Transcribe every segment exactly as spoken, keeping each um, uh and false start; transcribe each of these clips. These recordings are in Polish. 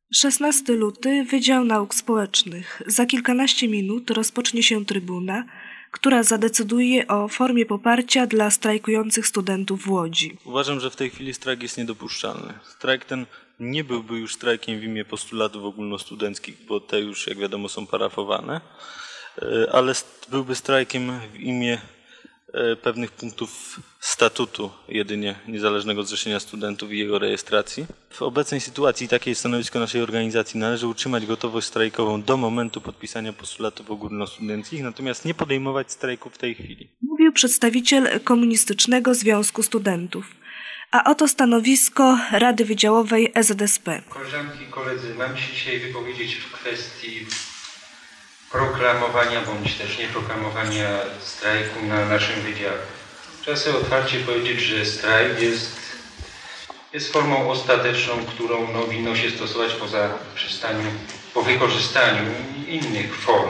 szesnastego lutego Wydział Nauk Społecznych. Za kilkanaście minut rozpocznie się trybuna, która zadecyduje o formie poparcia dla strajkujących studentów w Łodzi. Uważam, że w tej chwili strajk jest niedopuszczalny. Strajk ten nie byłby już strajkiem w imię postulatów ogólnostudenckich, bo te już, jak wiadomo, są parafowane, ale byłby strajkiem w imię pewnych punktów statutu jedynie Niezależnego Zrzeszenia Studentów i jego rejestracji. W obecnej sytuacji takie jest stanowisko naszej organizacji. Należy utrzymać gotowość strajkową do momentu podpisania postulatów ogólnostudenckich, natomiast nie podejmować strajku w tej chwili. Mówił przedstawiciel Komunistycznego Związku Studentów. A oto stanowisko Rady Wydziałowej E Z S P. Koleżanki i koledzy, mam się dzisiaj wypowiedzieć w kwestii proklamowania bądź też nieproklamowania strajku na naszym wydziale. Trzeba sobie otwarcie powiedzieć, że strajk jest, jest formą ostateczną, którą no, winno się stosować poza przystaniu, po wykorzystaniu innych form.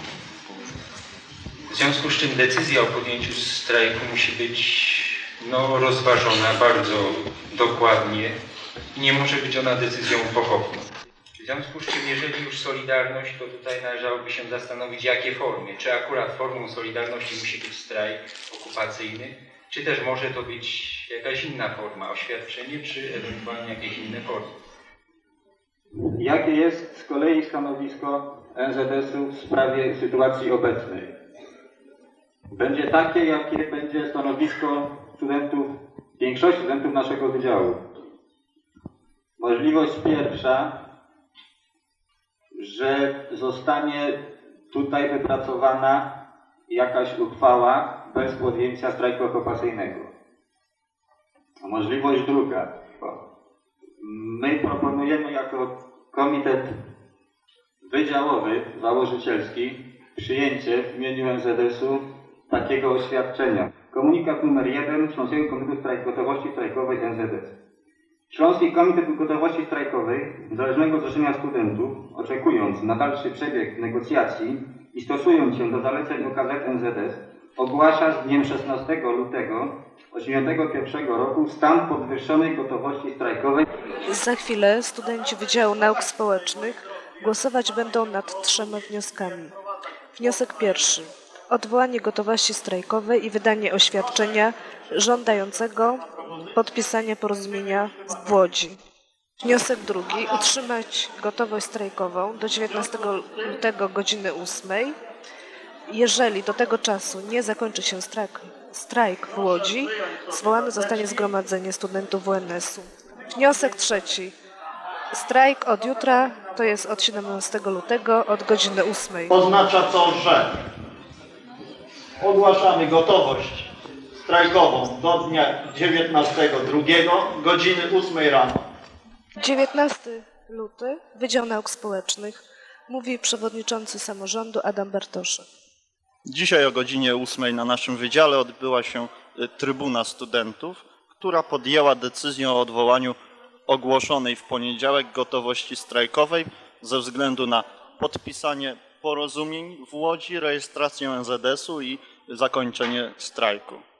W związku z czym decyzja o podjęciu strajku musi być no, rozważona bardzo dokładnie i nie może być ona decyzją pochopną. W związku z czym, jeżeli już Solidarność, to tutaj należałoby się zastanowić, jakie formy. Czy akurat formą Solidarności musi być strajk okupacyjny, czy też może to być jakaś inna forma, oświadczenie, czy ewentualnie jakieś inne formy. Jakie jest z kolei stanowisko N Z S-u w sprawie sytuacji obecnej? Będzie takie, jakie będzie stanowisko studentów, większości studentów naszego wydziału. Możliwość pierwsza, że zostanie tutaj wypracowana jakaś uchwała bez podjęcia strajku okupacyjnego. Możliwość druga. My proponujemy jako komitet wydziałowy, założycielski, przyjęcie w imieniu N Z S-u takiego oświadczenia. Komunikat numer jeden Śląskiego Komitetu Strajk Gotowości Strajkowej N Z S. Śląski Komitet Gotowości Strajkowej Niezależnego Zrzeszenia Studentów, oczekując na dalszy przebieg negocjacji i stosując się do zaleceń O K Z N Z S, ogłasza z dniem szesnastego lutego tysiąc dziewięćset osiemdziesiątego pierwszego roku stan podwyższonej gotowości strajkowej. Za chwilę studenci Wydziału Nauk Społecznych głosować będą nad trzema wnioskami. Wniosek pierwszy. Odwołanie gotowości strajkowej i wydanie oświadczenia żądającego podpisania porozumienia w Łodzi. Wniosek drugi. Utrzymać gotowość strajkową do dziewiętnastego lutego godziny ósmej. Jeżeli do tego czasu nie zakończy się strajk, strajk w Łodzi, zwołane zostanie zgromadzenie studentów W N S-u. Wniosek trzeci. Strajk od jutra, to jest od siedemnastego lutego, od godziny ósmej. Oznacza to, że ogłaszamy gotowość strajkową do dnia dziewiętnastego drugiego godziny ósmej rano. dziewiętnastego lutego Wydział Nauk Społecznych, mówi przewodniczący samorządu Adam Bartoszek. Dzisiaj o godzinie ósmej na naszym wydziale odbyła się trybuna studentów, która podjęła decyzję o odwołaniu ogłoszonej w poniedziałek gotowości strajkowej ze względu na podpisanie porozumień w Łodzi, rejestrację N Z S-u i zakończenie strajku.